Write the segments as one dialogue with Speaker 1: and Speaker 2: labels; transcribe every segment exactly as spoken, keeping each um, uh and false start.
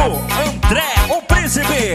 Speaker 1: André, o príncipe.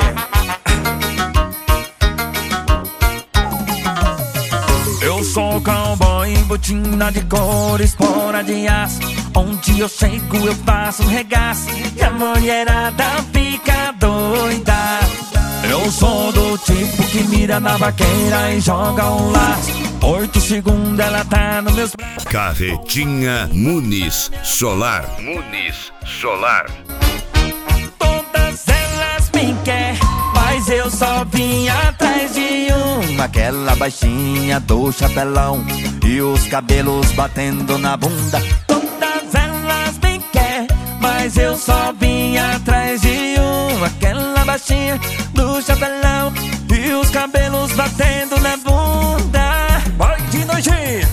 Speaker 1: Eu sou cowboy, botina de couro, espora de aço. Onde eu chego eu faço um regaço e a mulherada fica doida. Eu sou do tipo que mira na vaqueira e joga um laço. Oito segundos ela tá nos meus braços.
Speaker 2: Carretinha Muniz Solar. Muniz Solar.
Speaker 1: Todas elas me querem, mas eu só vim atrás de uma. Aquela baixinha do chapelão e os cabelos batendo na bunda. Todas elas me querem, mas eu só vim atrás de uma. Aquela baixinha do chapelão e os cabelos batendo na bunda. Vai de noite,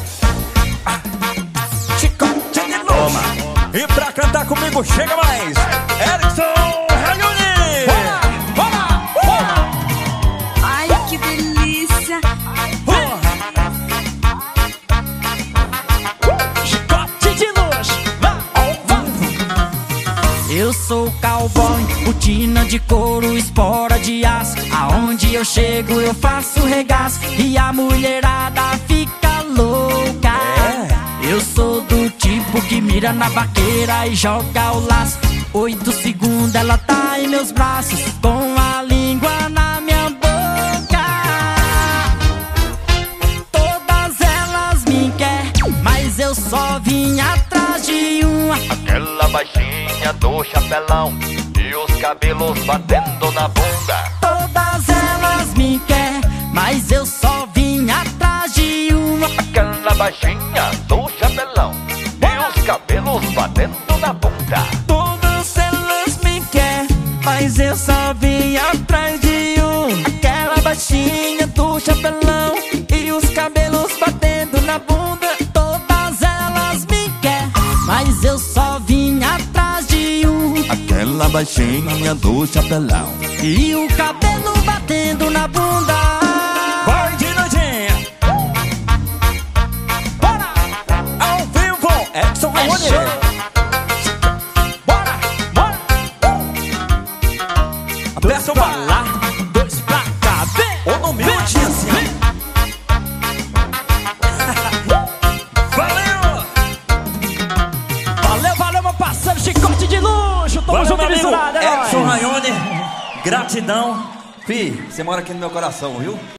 Speaker 1: chicote de loma. E pra cantar comigo chega mais Erickson Rayone. Bora, bora, bora.
Speaker 3: Ai, que delícia.
Speaker 1: Chicote de luz. Eu sou cowboy, botina de couro, espora de aço. Aonde eu chego eu faço regaço e a mulherada fica louca. É. Eu sou do tipo que mira na vaqueira e joga o laço. Oito segundos ela tá em meus braços, com a língua na minha boca. Todas elas me querem, mas eu só vim atrás de uma.
Speaker 4: Aquela baixinha do chapelão e os cabelos batendo na bunda.
Speaker 1: Todas elas me querem, mas eu só vim atrás de uma.
Speaker 4: Aquela baixinha do chapelão e os cabelos batendo na bunda.
Speaker 1: Todas elas me querem, mas eu só vim atrás de uma. Aquela baixinha do chapelão e os cabelos batendo na bunda. Todas elas me querem, mas eu só vim atrás de uma.
Speaker 4: Aquela baixinha do chapelão
Speaker 1: E o cabelo batendo na bunda. Vai de noite. Bora! Ao vivo, Erickson Rayone. Bora, bora. Aperta pra lá, dois pra cá. Vem, ou no meu dia assim. Valeu! Valeu, valeu, meu parceiro Chicote de luxo. Tamo junto e misturado, é nóis.
Speaker 5: Erickson Rayone, gratidão. Fi, você mora aqui no meu coração, viu?